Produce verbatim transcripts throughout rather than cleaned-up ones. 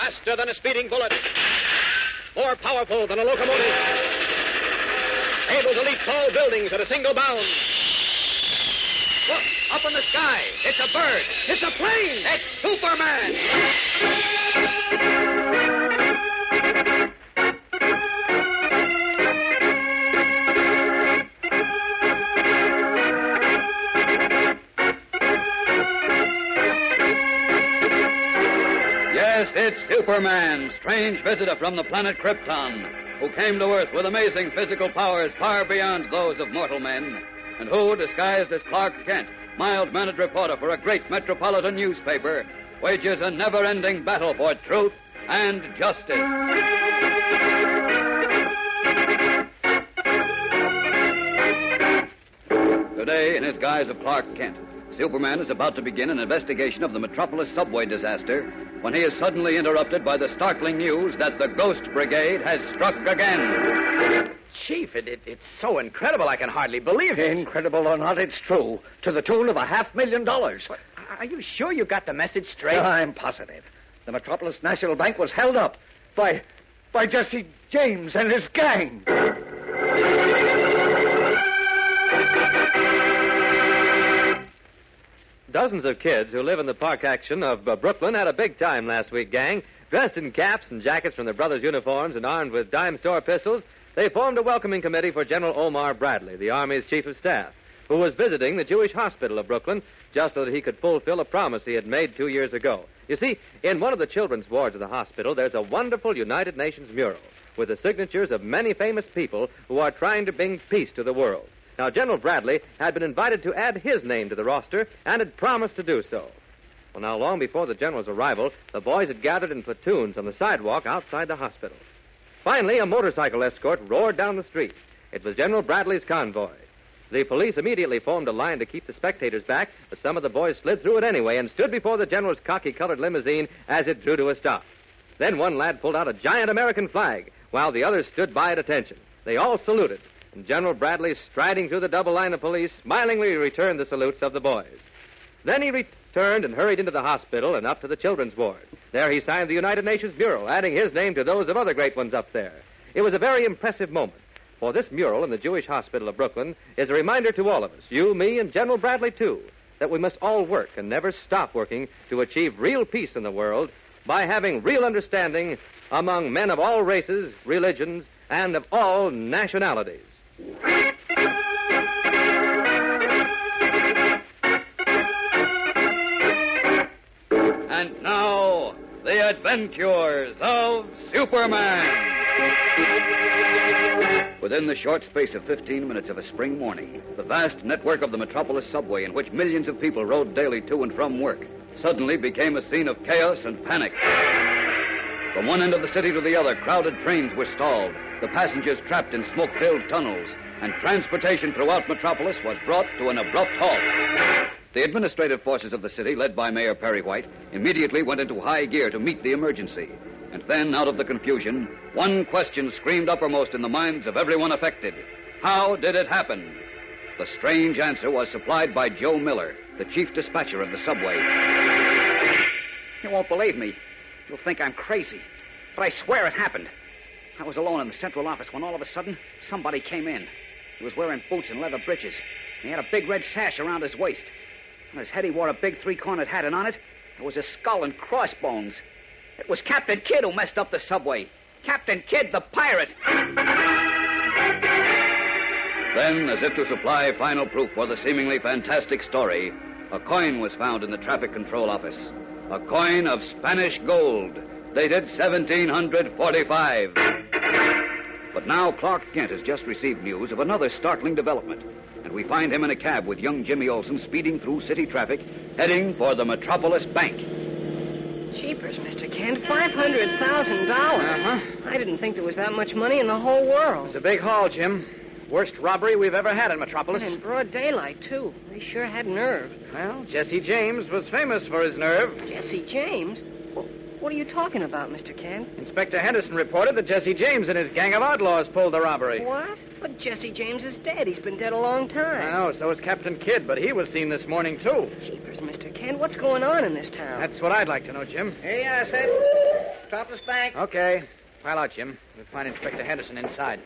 Faster than a speeding bullet. More powerful than a locomotive. Able to leap tall buildings at a single bound. Look, up in the sky. It's a bird. It's a plane. It's Superman. Yes, it's Superman, strange visitor from the planet Krypton, who came to Earth with amazing physical powers far beyond those of mortal men, and who, disguised as Clark Kent, mild-mannered reporter for a great metropolitan newspaper, wages a never-ending battle for truth and justice. Today, in his guise of Clark Kent, Superman is about to begin an investigation of the Metropolis subway disaster when he is suddenly interrupted by the startling news that the Ghost Brigade has struck again. Chief, it, it, it's so incredible I can hardly believe it. Incredible or not, it's true. To the tune of a half million dollars. But are you sure you got the message straight? I'm positive. The Metropolis National Bank was held up by, by Jesse James and his gang. Dozens of kids who live in the park action of uh, Brooklyn had a big time last week, gang. Dressed in caps and jackets from their brothers' uniforms and armed with dime store pistols, they formed a welcoming committee for General Omar Bradley, the Army's chief of staff, who was visiting the Jewish hospital of Brooklyn just so that he could fulfill a promise he had made two years ago. You see, in one of the children's wards of the hospital, there's a wonderful United Nations mural with the signatures of many famous people who are trying to bring peace to the world. Now, General Bradley had been invited to add his name to the roster and had promised to do so. Well, now, long before the general's arrival, the boys had gathered in platoons on the sidewalk outside the hospital. Finally, a motorcycle escort roared down the street. It was General Bradley's convoy. The police immediately formed a line to keep the spectators back, but some of the boys slid through it anyway and stood before the general's khaki-colored limousine as it drew to a stop. Then one lad pulled out a giant American flag, while the others stood by at attention. They all saluted. And General Bradley, striding through the double line of police, smilingly returned the salutes of the boys. Then he returned and hurried into the hospital and up to the children's ward. There he signed the United Nations mural, adding his name to those of other great ones up there. It was a very impressive moment, for this mural in the Jewish hospital of Brooklyn is a reminder to all of us, you, me, and General Bradley, too, that we must all work and never stop working to achieve real peace in the world by having real understanding among men of all races, religions, and of all nationalities. And now, the adventures of Superman. Within the short space of fifteen minutes of a spring morning, the vast network of the Metropolis subway, in which millions of people rode daily to and from work, suddenly became a scene of chaos and panic. From one end of the city to the other, crowded trains were stalled, the passengers trapped in smoke-filled tunnels, and transportation throughout Metropolis was brought to an abrupt halt. The administrative forces of the city, led by Mayor Perry White, immediately went into high gear to meet the emergency. And then, out of the confusion, one question screamed uppermost in the minds of everyone affected. How did it happen? The strange answer was supplied by Joe Miller, the chief dispatcher of the subway. You won't believe me. You'll think I'm crazy. But I swear it happened. I was alone in the central office when all of a sudden somebody came in. He was wearing boots and leather breeches. He had a big red sash around his waist. On his head he wore a big three-cornered hat, and on it there was a skull and crossbones. It was Captain Kidd who messed up the subway. Captain Kidd, the pirate. Then, as if to supply final proof for the seemingly fantastic story, a coin was found in the traffic control office. A coin of Spanish gold, dated seventeen forty-five. But now Clark Kent has just received news of another startling development, and we find him in a cab with young Jimmy Olsen speeding through city traffic, heading for the Metropolis Bank. Jeepers, Mister Kent, five hundred thousand dollars. Uh-huh. I didn't think there was that much money in the whole world. It's a big haul, Jim. Worst robbery we've ever had in Metropolis. And in broad daylight, too. They sure had nerve. Well, Jesse James was famous for his nerve. Jesse James? Well, what are you talking about, Mister Kent? Inspector Henderson reported that Jesse James and his gang of outlaws pulled the robbery. What? But Jesse James is dead. He's been dead a long time. I know, so is Captain Kidd, but he was seen this morning, too. Jeepers, Mister Kent, what's going on in this town? That's what I'd like to know, Jim. Here you are, Sid. Metropolis Bank. Okay. File out, Jim. We'll find Inspector Henderson inside.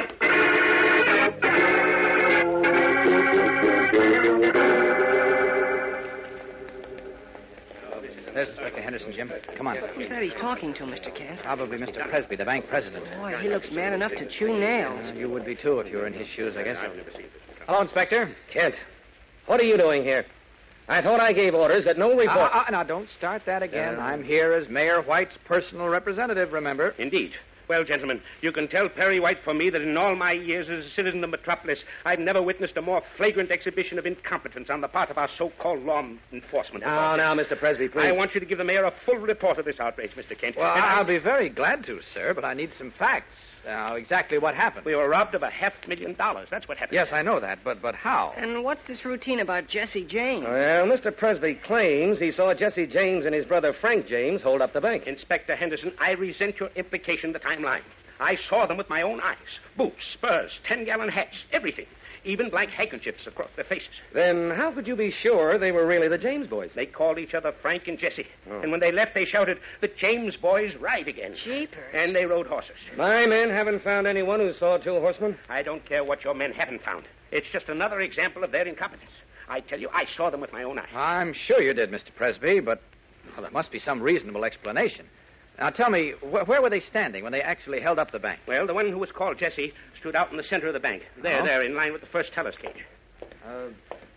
There's Inspector Henderson, Jim. Come on. Who's that he's talking to, Mister Kent? Probably Mister Presby, the bank president. Boy, he looks man enough to chew nails. Uh, you would be, too, if you were in his shoes, I guess. Hello, Inspector. Kent, what are you doing here? I thought I gave orders that no report... Uh, uh, now, don't start that again. Uh, I'm here as Mayor White's personal representative, remember? Indeed. Well, gentlemen, you can tell Perry White for me that in all my years as a citizen of Metropolis, I've never witnessed a more flagrant exhibition of incompetence on the part of our so-called law enforcement. Now, now, Mister Presby, please. I want you to give the mayor a full report of this outrage, Mister Kent. Well, And I- I'll be very glad to, sir, but I need some facts. Now, exactly what happened. We were robbed of a half million dollars. That's what happened. Yes, I know that, but but how? And what's this routine about Jesse James? Well, Mister Presby claims he saw Jesse James and his brother Frank James hold up the bank. Inspector Henderson, I resent your implication that I'm lying. I saw them with my own eyes. Boots, spurs, ten-gallon hats, everything. Even black handkerchiefs across their faces. Then how could you be sure they were really the James boys? They called each other Frank and Jesse. Oh. And when they left, they shouted, the James boys ride again. Jeepers. And they rode horses. My men haven't found anyone who saw two horsemen. I don't care what your men haven't found. It's just another example of their incompetence. I tell you, I saw them with my own eyes. I'm sure you did, Mister Presby, but well, there must be some reasonable explanation. Now, tell me, wh- where were they standing when they actually held up the bank? Well, the one who was called Jesse stood out in the center of the bank. There, Oh. there, in line with the first teller's cage. Uh,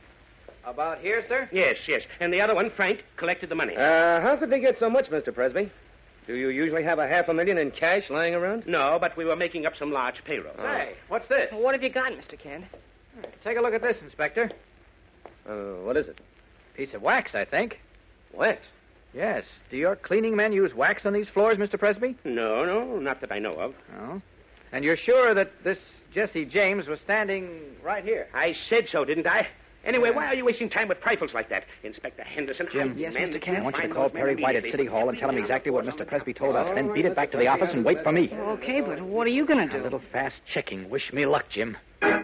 about here, sir? Yes, yes. And the other one, Frank, collected the money. Uh, how could they get so much, Mister Presby? Do you usually have a half a million in cash lying around? No, but we were making up some large payroll. Hey, what's this? What have you got, Mister Kent? Take a look at this, Inspector. Uh, what is it? Piece of wax, I think. Wax. Yes. Do your cleaning men use wax on these floors, Mister Presby? No, no, not that I know of. No. And you're sure that this Jesse James was standing right here? I said so, didn't I? Anyway, why are you wasting time with trifles like that? Inspector Henderson, Jim. I Yes, demand Mister that Kent? you I want you to find call those men Perry White at immediately. City Hall and tell him exactly what Mister Presby told us, then beat it back to the office and wait for me. Okay, but what are you going to A do? little fast checking. Wish me luck, Jim.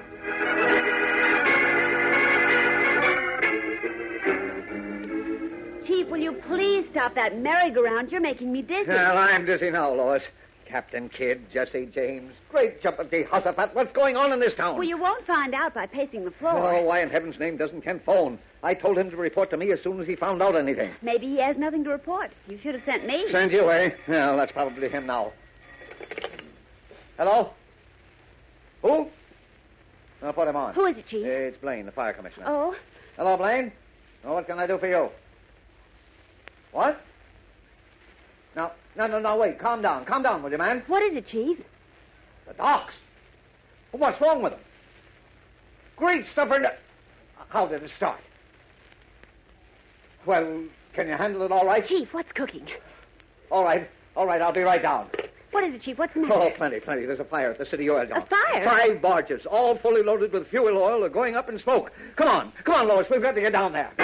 Chief, will you please stop that merry-go-round? You're making me dizzy. Well, I'm dizzy now, Lois. Captain Kidd, Jesse James. Great jumping Jehoshaphat. What's going on in this town? Well, you won't find out by pacing the floor. Oh, why in heaven's name doesn't Kent phone? I told him to report to me as soon as he found out anything. Maybe he has nothing to report. You should have sent me. Send you, eh? Well, that's probably him now. Hello? Who? I'll put him on. Who is it, Chief? It's Blaine, the fire commissioner. Oh, Hello, Blaine. Oh, what can I do for you? What? No, no, no, no, wait. Calm down. Calm down, will you, man? what is it, Chief? The docks. What's wrong with them? Great stubborn... How did it start? Well, can you handle it all right? Chief, what's cooking? All right. All right, I'll be right down. What is it, Chief? What's the matter? Oh, plenty, plenty. There's a fire at the city oil dump. A fire? Five barges, all fully loaded with fuel oil, are going up in smoke. Come on. Come on, Lois. We've got to get down there.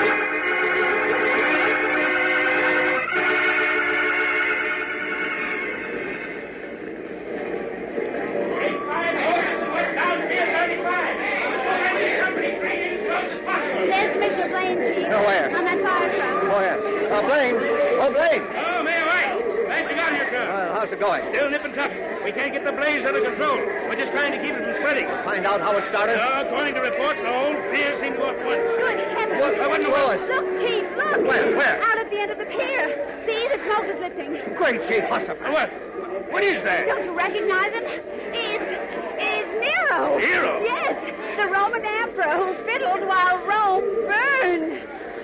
There's Mister Blaine, Chief. Oh, where? On that fire truck. Oh, yes. Oh, Blaine. Oh, Blaine. Oh, Mayor White. Glad you got here, sir. Well, how's it going? Still nip and tuck. We can't get the blaze under control. We're just trying to keep it from spreading. Find out how it started? Uh, according to reports, the whole pier seemed to have flooded. Good heavens. What- what in the world? Look, Chief, look. Where, where? Out at the end of the pier. See, the smoke is lifting. Great Jehoshaphat. What? What is that? Don't you recognize him? It's, it's Nero. Nero? Yes, the Roman emperor who fiddled while Rome burned.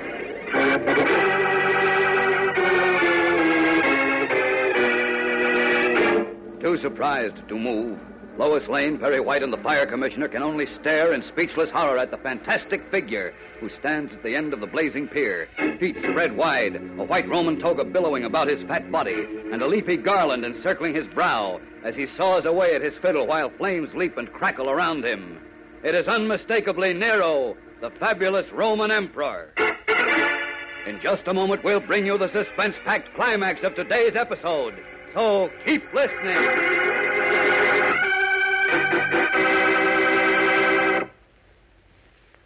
Too surprised to move, Lois Lane, Perry White, and the fire commissioner can only stare in speechless horror at the fantastic figure who stands at the end of the blazing pier, feet spread wide, a white Roman toga billowing about his fat body, and a leafy garland encircling his brow as he saws away at his fiddle while flames leap and crackle around him. It is unmistakably Nero, the fabulous Roman emperor. In just a moment, we'll bring you the suspense-packed climax of today's episode. So keep listening.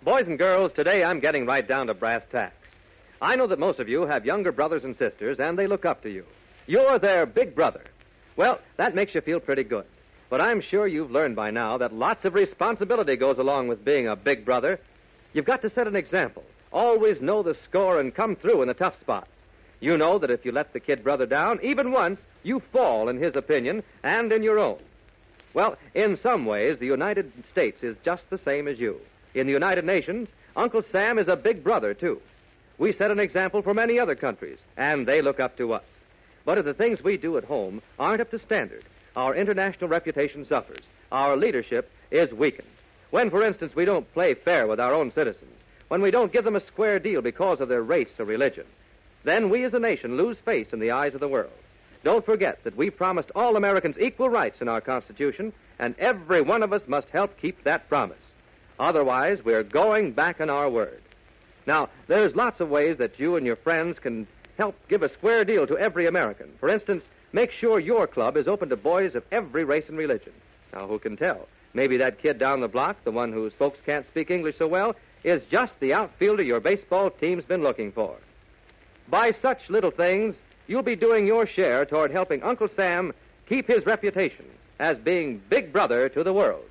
Boys and girls, today I'm getting right down to brass tacks. I know that most of you have younger brothers and sisters, and they look up to you. You're their big brother. Well, that makes you feel pretty good. But I'm sure you've learned by now that lots of responsibility goes along with being a big brother. You've got to set an example. Always know the score and come through in the tough spots. You know that if you let the kid brother down, even once, you fall in his opinion and in your own. Well, in some ways, the United States is just the same as you. In the United Nations, Uncle Sam is a big brother, too. We set an example for many other countries, and they look up to us. But if the things we do at home aren't up to standard, our international reputation suffers. Our leadership is weakened. When, for instance, we don't play fair with our own citizens, when we don't give them a square deal because of their race or religion, then we as a nation lose face in the eyes of the world. Don't forget that we promised all Americans equal rights in our Constitution, and every one of us must help keep that promise. Otherwise, we're going back on our word. Now, there's lots of ways that you and your friends can help give a square deal to every American. For instance, make sure your club is open to boys of every race and religion. Now, who can tell? Maybe that kid down the block, the one whose folks can't speak English so well, is just the outfielder your baseball team's been looking for. By such little things, you'll be doing your share toward helping Uncle Sam keep his reputation as being big brother to the world.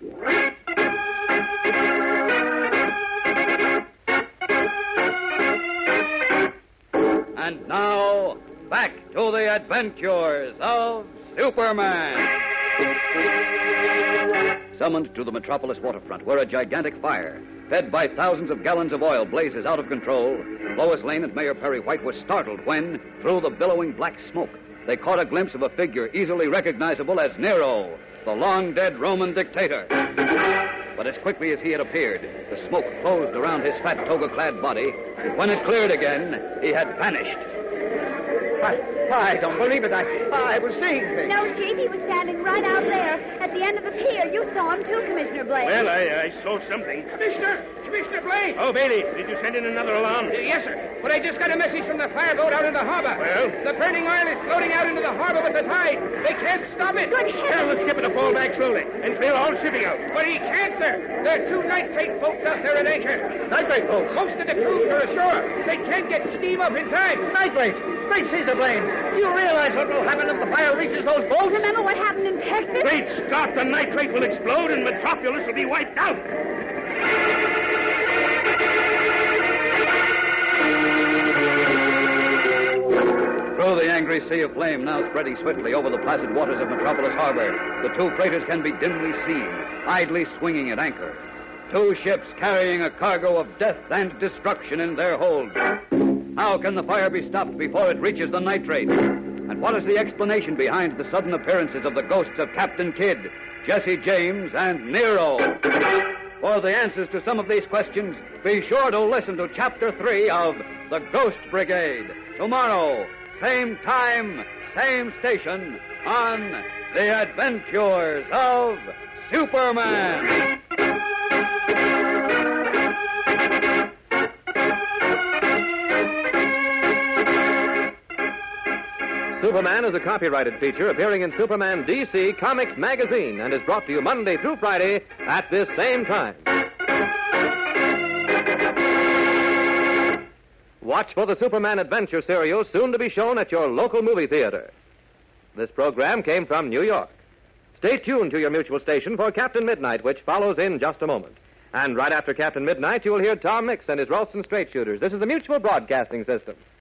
And now, back to the adventures of Superman. Summoned to the Metropolis waterfront, where a gigantic fire, fed by thousands of gallons of oil, blazes out of control, Lois Lane and Mayor Perry White were startled when, through the billowing black smoke, they caught a glimpse of a figure easily recognizable as Nero, the long-dead Roman dictator. But as quickly as he had appeared, the smoke closed around his fat toga-clad body. When it cleared again, he had vanished. I, I don't believe it. I, I was seeing things. No, Chief, he was standing right out there at the end of the pier. You saw him too, Commissioner Blaine. Well, I, I saw something. Commissioner! Commissioner Blaine! Oh, Bailey, did you send in another alarm? Uh, yes, sir. But I just got a message from the fireboat out in the harbor. Well? The burning oil is floating out into the harbor with the tide. They can't stop it. Good Tell heavens! the skipper to fall back slowly and clear all shipping out. But he can't, sir. There are two nitrate boats out there at anchor. Nitrate boats? Most of the crews are ashore. They can't get steam up in time. Nitrate? Great Caesar Blaine, do you realize what will happen if the fire reaches those boats? Remember what happened in Texas? Great Scott, the nitrate will explode and Metropolis will be wiped out. Through the angry sea of flame now spreading swiftly over the placid waters of Metropolis Harbor, the two freighters can be dimly seen, idly swinging at anchor. Two ships carrying a cargo of death and destruction in their holds. How can the fire be stopped before it reaches the nitrate? And what is the explanation behind the sudden appearances of the ghosts of Captain Kidd, Jesse James, and Nero? For the answers to some of these questions, be sure to listen to Chapter three of The Ghost Brigade. Tomorrow, same time, same station, on The Adventures of Superman. Superman is a copyrighted feature appearing in Superman D C Comics magazine and is brought to you Monday through Friday at this same time. Watch for the Superman Adventure serial soon to be shown at your local movie theater. This program came from New York. Stay tuned to your mutual station for Captain Midnight, which follows in just a moment. And right after Captain Midnight, you will hear Tom Mix and his Ralston Straight Shooters. This is the Mutual Broadcasting System.